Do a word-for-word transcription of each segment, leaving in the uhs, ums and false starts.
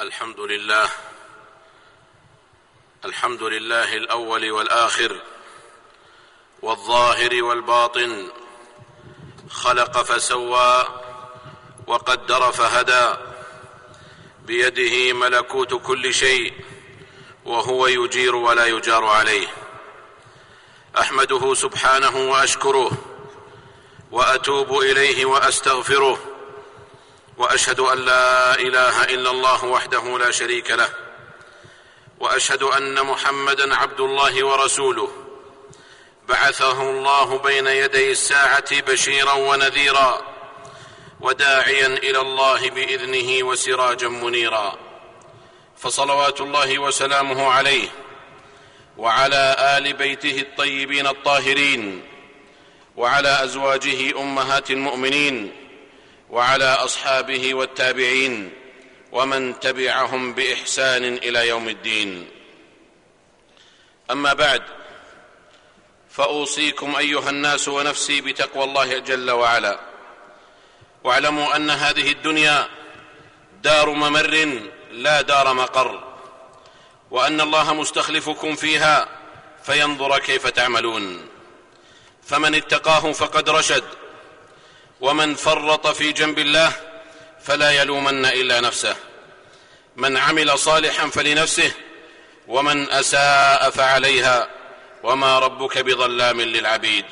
الحمد لله الحمد لله الأول والآخر والظاهر والباطن، خلق فسوى وقدر فهدى، بيده ملكوت كل شيء وهو يجير ولا يجار عليه. أحمده سبحانه وأشكره وأتوب إليه وأستغفره، وأشهد أن لا إله إلا الله وحده لا شريك له، وأشهد أن محمدًا عبد الله ورسوله، بعثه الله بين يدي الساعة بشيرا ونذيرا وداعيا إلى الله بإذنه وسراجا منيرا، فصلوات الله وسلامه عليه وعلى آل بيته الطيبين الطاهرين، وعلى أزواجه أمهات المؤمنين، وعلى أصحابه والتابعين ومن تبعهم بإحسان إلى يوم الدين. أما بعد، فأوصيكم أيها الناس ونفسي بتقوى الله جل وعلا، واعلموا أن هذه الدنيا دار ممر لا دار مقر، وأن الله مستخلفكم فيها فينظر كيف تعملون، فمن اتقاه فقد رشد، ومن فرط في جنب الله فلا يلومن إلا نفسه، من عمل صالحا فلنفسه ومن أساء فعليها وما ربك بظلام للعبيد.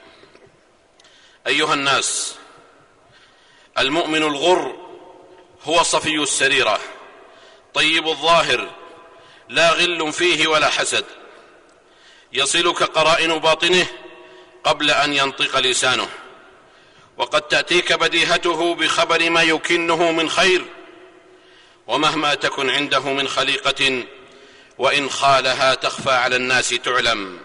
أيها الناس، المؤمن الغر هو صفي السريرة طيب الظاهر، لا غل فيه ولا حسد، يصلك قرائن باطنه قبل أن ينطق لسانه، وقد تأتيك بديهته بخبر ما يكنه من خير، ومهما تكن عنده من خليقة وإن خالها تخفى على الناس تعلم.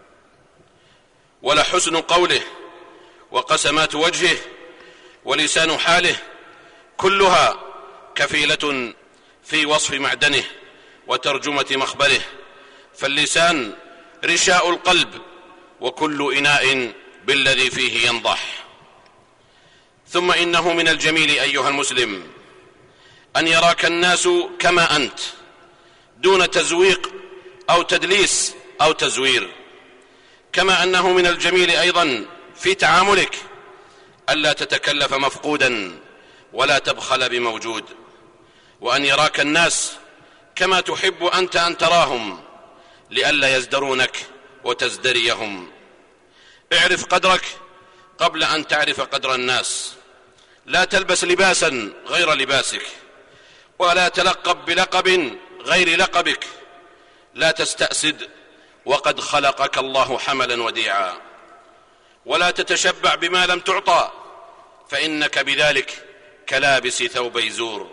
ولحسن قوله وقسمات وجهه ولسان حاله كلها كفيلة في وصف معدنه وترجمة مخبره، فاللسان رشاء القلب، وكل إناء بالذي فيه ينضح. ثم إنه من الجميل أيها المسلم أن يراك الناس كما أنت، دون تزويق أو تدليس أو تزوير، كما أنه من الجميل أيضا في تعاملك ألا تتكلف مفقودا ولا تبخل بموجود، وأن يراك الناس كما تحب أنت أن تراهم لئلا يزدرونك وتزدريهم. اعرف قدرك قبل أن تعرف قدر الناس، لا تلبس لباسا غير لباسك، ولا تلقب بلقب غير لقبك، لا تستأسد وقد خلقك الله حملا وديعا، ولا تتشبع بما لم تعطى، فإنك بذلك كلابس ثوبي زور.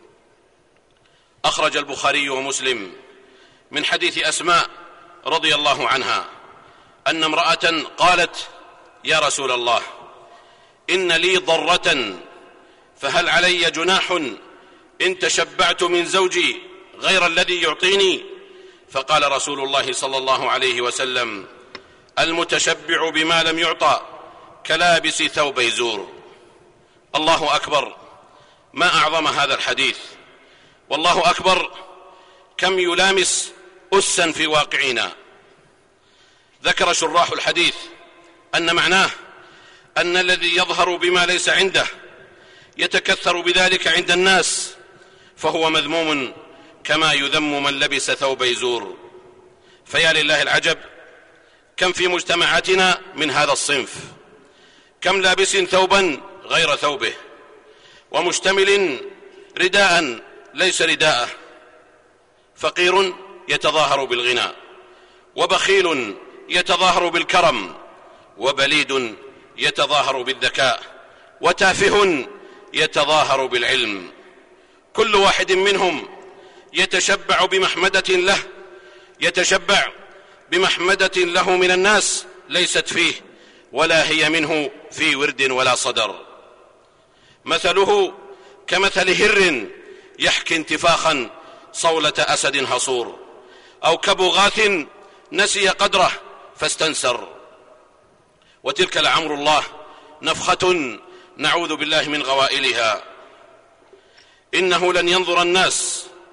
أخرج البخاري ومسلم من حديث أسماء رضي الله عنها أن امرأة قالت: يا رسول الله، إن لي ضرة، فهل علي جناح إن تشبعت من زوجي غير الذي يعطيني؟ فقال رسول الله صلى الله عليه وسلم: المتشبع بما لم يعطى كلابس ثوبي زور. الله أكبر، ما أعظم هذا الحديث، والله أكبر كم يلامس أسا في واقعنا. ذكر شراح الحديث أن معناه أن الذي يظهر بما ليس عنده يتكثر بذلك عند الناس فهو مذموم، كما يذم من لبس ثوبي زور. فيا لله العجب، كم في مجتمعاتنا من هذا الصنف، كم لابس ثوبا غير ثوبه، ومشتمل رداء ليس رداءه، فقير يتظاهر بالغنى، وبخيل يتظاهر بالكرم، وبليد يتظاهر بالذكاء، وتافه يتظاهر بالعلم. كل واحد منهم يتشبع بمحمدة له يتشبع بمحمدة له من الناس ليست فيه ولا هي منه في ورد ولا صدر. مثله كمثل هر يحكي انتفاخا صولة أسد هصور، أو كبغاث نسي قدره فاستنسر. وتلك لعمر الله نفخة نعوذ بالله من غوائلها. إنه لن ينظر الناس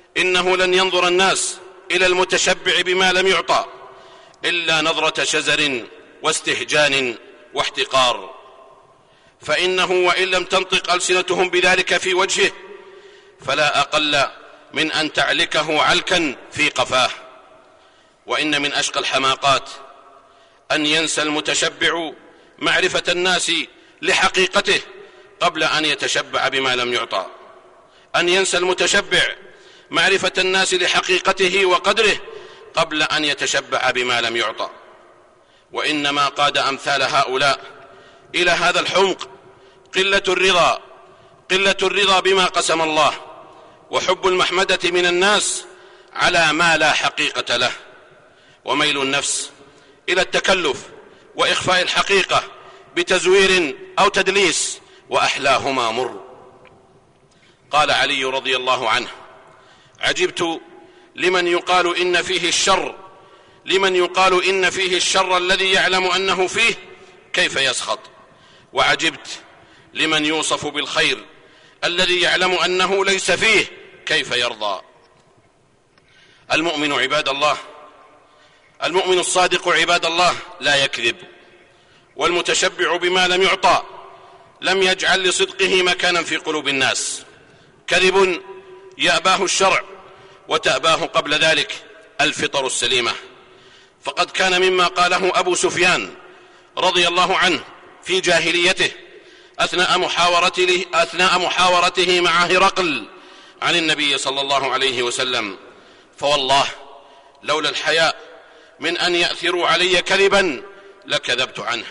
إنه لن ينظر الناس إلى المتشبع بما لم يعطى إلا نظرة شزر واستهجان واحتقار، فإنه وإن لم تنطق ألسنتهم بذلك في وجهه فلا أقل من أن تعلكه علكا في قفاه. وإن من أشقى الحماقات أن ينسى المتشبع معرفة الناس لحقيقته قبل أن يتشبع بما لم يعطى، أن ينسى المتشبع معرفة الناس لحقيقته وقدره قبل أن يتشبع بما لم يعطى. وإنما قاد أمثال هؤلاء إلى هذا الحمق قلة الرضا قلة الرضا بما قسم الله، وحب المحمدة من الناس على ما لا حقيقة له، وميل النفس إلى التكلف وإخفاء الحقيقة بتزوير أو تدليس، وأحلاهما مر. قال علي رضي الله عنه: عجبت لمن يقال إن فيه الشر لمن يقال إن فيه الشر الذي يعلم أنه فيه كيف يسخط، وعجبت لمن يوصف بالخير الذي يعلم أنه ليس فيه كيف يرضى. المؤمن عباد الله المؤمن الصادق عباد الله لا يكذب، والمتشبع بما لم يعطى لم يجعل لصدقه مكانا في قلوب الناس. كذب يأباه الشرع وتأباه قبل ذلك الفطر السليمة، فقد كان مما قاله أبو سفيان رضي الله عنه في جاهليته أثناء محاورته, أثناء محاورته مع هرقل عن النبي صلى الله عليه وسلم: فوالله لولا الحياء من أن يأثروا علي كذبا لكذبت عنه.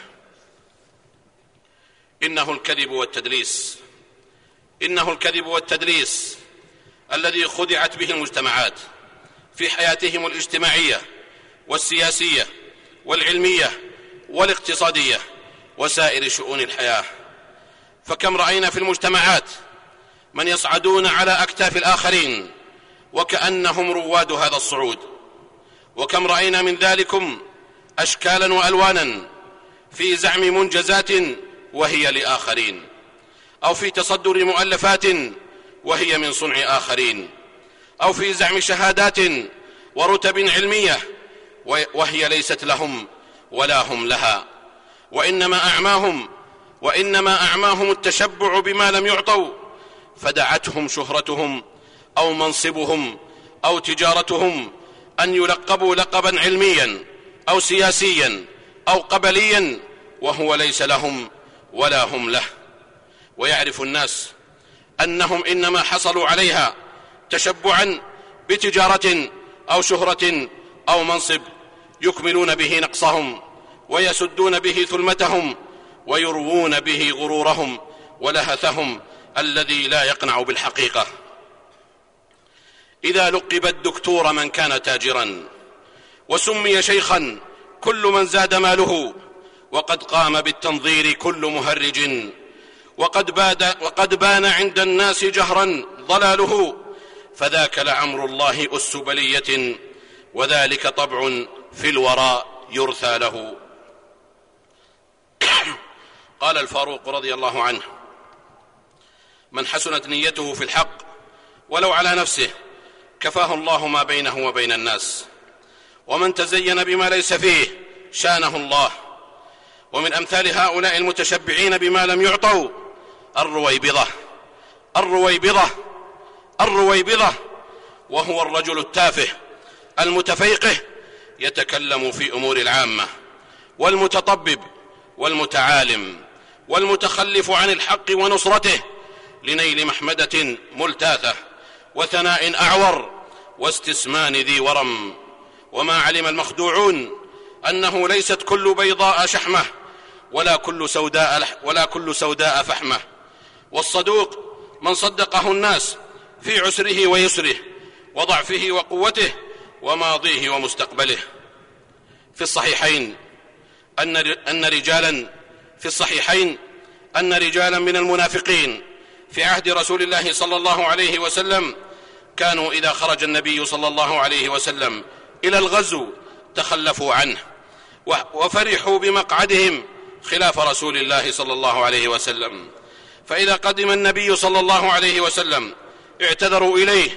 إنه الكذب والتدليس إنه الكذب والتدليس الذي خدعت به المجتمعات في حياتهم الاجتماعية والسياسية والعلمية والاقتصادية وسائر شؤون الحياة. فكم رأينا في المجتمعات من يصعدون على أكتاف الآخرين وكأنهم رواد هذا الصعود، وكم رأينا من ذلكم أشكالا وألوانا في زعم منجزات وهي لآخرين، أو في تصدر مؤلفات وهي من صنع آخرين، أو في زعم شهادات ورتب علمية وهي ليست لهم ولا هم لها. وإنما أعماهم وإنما أعماهم التشبع بما لم يعطوا، فدعتهم شهرتهم أو منصبهم أو تجارتهم أن يلقبوا لقبا علميا أو سياسيا أو قبليا وهو ليس لهم ولا هم له. ويعرف الناس أنهم إنما حصلوا عليها تشبعا بتجارة أو شهرة أو منصب يكملون به نقصهم ويسدون به ثلمتهم ويروون به غرورهم ولهثهم الذي لا يقنع بالحقيقة. إذا لقب الدكتور من كان تاجرا، وسمي شيخا كل من زاد ماله، وقد قام بالتنظير كل مهرج، وقد, باد وقد بان عند الناس جهرا ضلاله، فذاك لعمر الله أس بلية، وذلك طبع في الورى يرثى له. قال الفاروق رضي الله عنه: من حسنت نيته في الحق ولو على نفسه كفاه الله ما بينه وبين الناس، ومن تزين بما ليس فيه شانه الله. ومن أمثال هؤلاء المتشبعين بما لم يعطوا الرويبضة الرويبضة الرويبضة وهو الرجل التافه المتفيقه يتكلم في أمور العامة، والمتطبب والمتعالم والمتخلف عن الحق ونصرته لنيل محمدة ملتاثة وثناء أعور واستسمان ذي ورم. وما علم المخدوعون أنه ليست كل بيضاء شحمة ولا كل سوداء, ولا كل سوداء فحمة. والصدوق من صدقه الناس في عسره ويسره وضعفه وقوته وماضيه ومستقبله. في الصحيحين أن أن رجالا في الصحيحين أن رجالا من المنافقين في عهد رسول الله صلى الله عليه وسلم كانوا إذا خرج النبي صلى الله عليه وسلم إلى الغزو تخلفوا عنه وفرحوا بمقعدهم خلاف رسول الله صلى الله عليه وسلم، فإذا قدم النبي صلى الله عليه وسلم اعتذروا إليه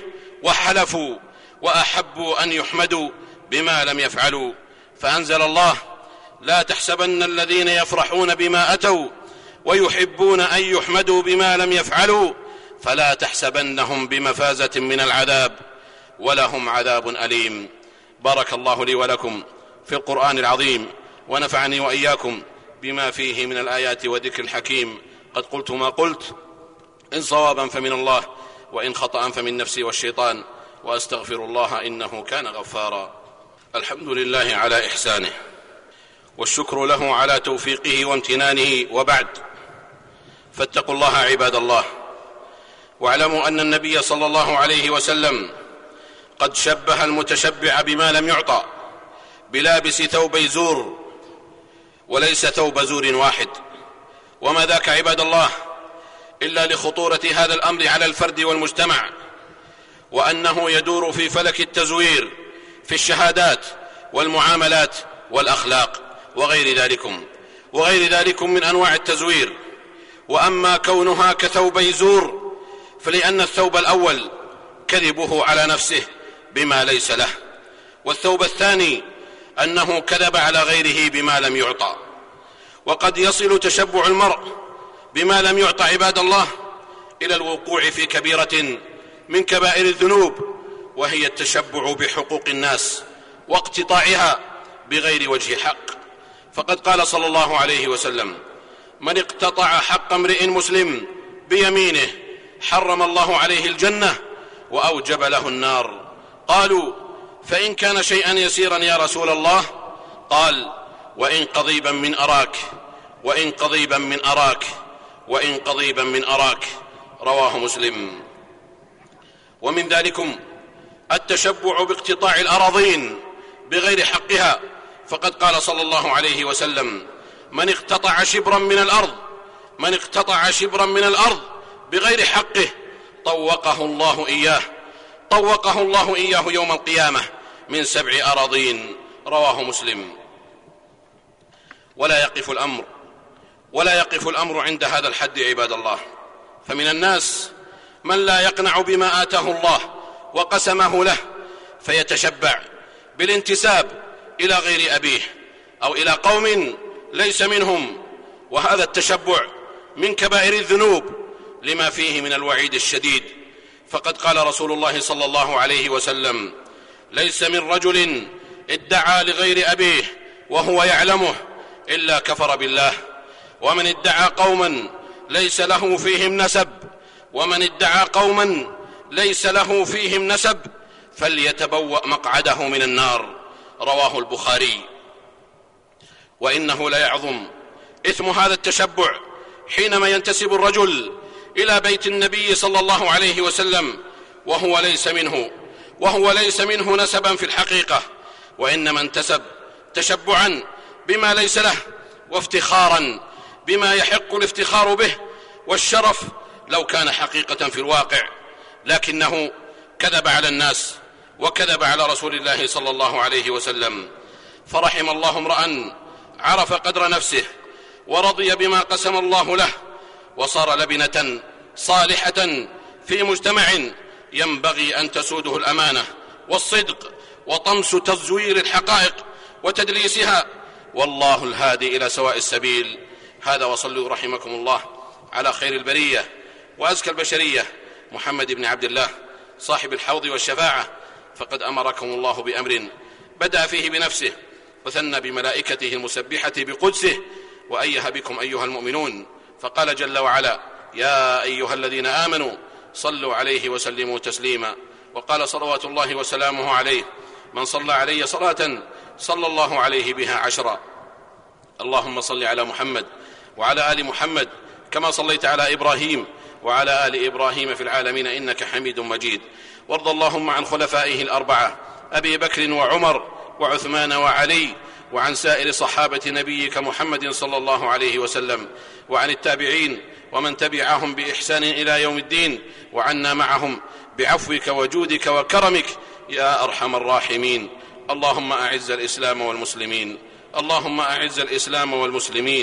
وحلفوا وأحبوا أن يحمدوا بما لم يفعلوا، فأنزل الله: لا تحسبن الذين يفرحون بما أتوا ويحبون أن يحمدوا بما لم يفعلوا فلا تحسبنهم بمفازة من العذاب ولهم عذاب أليم. بارك الله لي ولكم في القرآن العظيم، ونفعني وإياكم بما فيه من الآيات وذكر الحكيم. قد قلت ما قلت، إن صوابا فمن الله وإن خطأ فمن نفسي والشيطان، وأستغفر الله إنه كان غفارا. الحمد لله على إحسانه، والشكر له على توفيقه وامتنانه، وبعد، فاتقوا الله عباد الله، واعلموا أن النبي صلى الله عليه وسلم قد شبه المتشبع بما لم يعطى بلابس ثوبي زور، وليس ثوب زور واحد. وما ذاك عباد الله إلا لخطورة هذا الأمر على الفرد والمجتمع، وأنه يدور في فلك التزوير في الشهادات والمعاملات والأخلاق وغير ذلكم وغير ذلكم من أنواع التزوير. وأما كونها كثوبي زور فلأن الثوب الأول كذبه على نفسه بما ليس له، والثوب الثاني أنه كذب على غيره بما لم يعطى. وقد يصل تشبع المرء بما لم يعطى عباد الله إلى الوقوع في كبيرة من كبائر الذنوب، وهي التشبع بحقوق الناس واقتطاعها بغير وجه حق. فقد قال صلى الله عليه وسلم: من اقتطع حق امرئ مسلم بيمينه حرم الله عليه الجنة وأوجب له النار. قالوا: فإن كان شيئا يسيرا يا رسول الله؟ قال: وإن قضيبا من أراك وإن قضيبا من أراك وإن قضيبا من أراك. رواه مسلم. ومن ذلكم التشبع باقتطاع الأراضين بغير حقها، فقد قال صلى الله عليه وسلم: من اقتطع شبرا من الأرض من اقتطع شبرا من الأرض بغير حقه طوقه الله إياه طوقه الله إياه يوم القيامة من سبع أراضين. رواه مسلم. ولا يقف الأمر ولا يقف الأمر عند هذا الحد عباد الله، فمن الناس من لا يقنع بما آتاه الله وقسمه له، فيتشبع بالانتساب إلى غير أبيه أو إلى قوم ليس منهم، وهذا التشبع من كبائر الذنوب لما فيه من الوعيد الشديد. فقد قال رسول الله صلى الله عليه وسلم: ليس من رجل ادعى لغير أبيه وهو يعلمه إلا كفر بالله، ومن ادعى قوما ليس له فيهم نسب ومن ادعى قوما ليس له فيهم نسب فليتبوأ مقعده من النار. رواه البخاري. وإنه ليعظم إثم هذا التشبع حينما ينتسب الرجل إلى بيت النبي صلى الله عليه وسلم وهو ليس منه وهو ليس منه نسبا في الحقيقة، وإنما انتسب تشبعا بما ليس له وافتخارا بما يحق الافتخار به والشرف لو كان حقيقة في الواقع، لكنه كذب على الناس وكذب على رسول الله صلى الله عليه وسلم. فرحم الله امرأ عرف قدر نفسه ورضي بما قسم الله له، وصار لبنة صالحة في مجتمع ينبغي أن تسوده الأمانة والصدق وطمس تزوير الحقائق وتدليسها، والله الهادي إلى سواء السبيل. هذا، وصلوا رحمكم الله على خير البرية وأزكى البشرية محمد بن عبد الله صاحب الحوض والشفاعة، فقد أمركم الله بأمر بدأ فيه بنفسه وثنى بملائكته المسبحة بقدسه وأيه بكم أيها المؤمنون، فقال جل وعلا: يا أيها الذين آمنوا صلوا عليه وسلموا تسليما. وقال صلوات الله وسلامه عليه: من صلى علي صلاة صلى الله عليه بها عشرا. اللهم صل على محمد وعلى آل محمد كما صليت على إبراهيم وعلى آل إبراهيم في العالمين إنك حميد مجيد. وارض اللهم عن خلفائه الأربعة أبي بكر وعمر وعثمان وعلي، وعن سائر صحابة نبيك محمد صلى الله عليه وسلم، وعن التابعين ومن تبعهم بإحسان إلى يوم الدين، وعنا معهم بعفوك وجودك وكرمك يا أرحم الراحمين. اللهم أعز الإسلام والمسلمين اللهم أعز الإسلام والمسلمين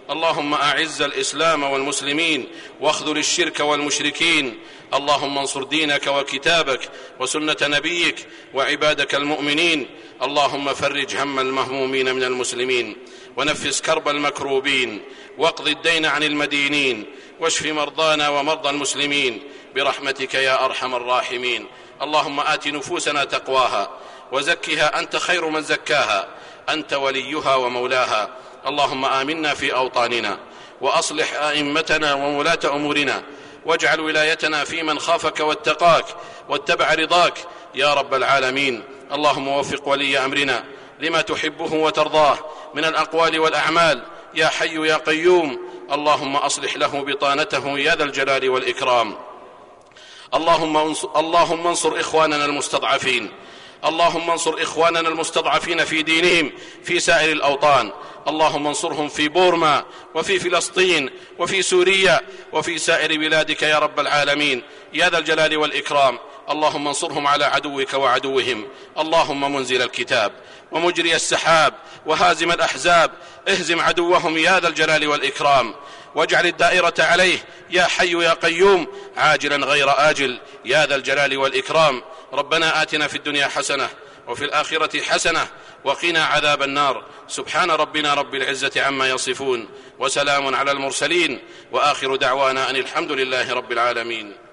اللهم أعز الإسلام والمسلمين واخذل الشرك والمشركين. اللهم انصر دينك وكتابك وسنة نبيك وعبادك المؤمنين. اللهم فرج هم المهمومين من المسلمين ونفس كرب المكروبين واقض الدين عن المدينين واشف مرضانا ومرضى المسلمين برحمتك يا أرحم الراحمين. اللهم آت نفوسنا تقواها وزكها أنت خير من زكاها، أنت وليها ومولاها. اللهم آمنا في أوطاننا وأصلح أئمتنا وولاة أمورنا، واجعل ولايتنا في من خافك واتقاك واتبع رضاك يا رب العالمين. اللهم وفق ولي أمرنا لما تحبه وترضاه من الأقوال والأعمال يا حي يا قيوم. اللهم أصلح له بطانته يا ذا الجلال والإكرام. اللهم انصر, اللهم انصر إخواننا المستضعفين اللهم انصر إخواننا المستضعفين في دينهم في سائر الأوطان. اللهم انصرهم في بورما وفي فلسطين وفي سوريا وفي سائر بلادك يا رب العالمين يا ذا الجلال والإكرام. اللهم انصرهم على عدوك وعدوهم. اللهم منزل الكتاب ومجري السحاب وهازم الأحزاب اهزم عدوهم يا ذا الجلال والإكرام، واجعل الدائرة عليه يا حي يا قيوم عاجلا غير آجل يا ذا الجلال والإكرام. ربنا آتنا في الدنيا حسنة وفي الآخرة حسنة وقنا عذاب النار. سبحان ربنا رب العزة عما يصفون وسلام على المرسلين وآخر دعوانا أن الحمد لله رب العالمين.